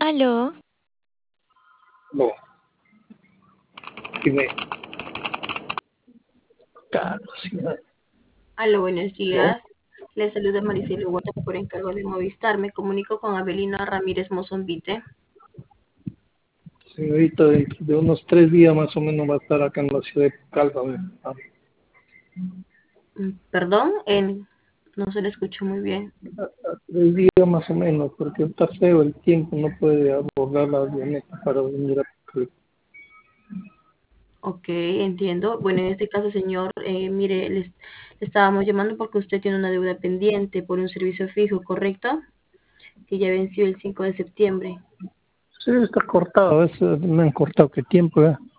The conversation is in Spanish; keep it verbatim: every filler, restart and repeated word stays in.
Aló, No, dime. Carlos, sí, no. Aló, buenos ¿No? días. Les saluda Maricelo Huerta por encargo de Movistar. Me comunico con Abelina Ramírez Mozombite. Señorita, dentro de unos tres días más o menos va a estar acá en la ciudad de Calva. ¿No? Mm, Perdón, en- no se le escuchó muy bien. Tres días más o menos, porque está feo el tiempo, no puede abordar la avioneta para venir a Calva. Ok, entiendo. Bueno, en este caso, señor, eh, mire, les, le estábamos llamando porque usted tiene una deuda pendiente por un servicio fijo, ¿correcto? Que ya venció el cinco de septiembre. Sí, está cortado, es, me han cortado qué tiempo, ¿eh?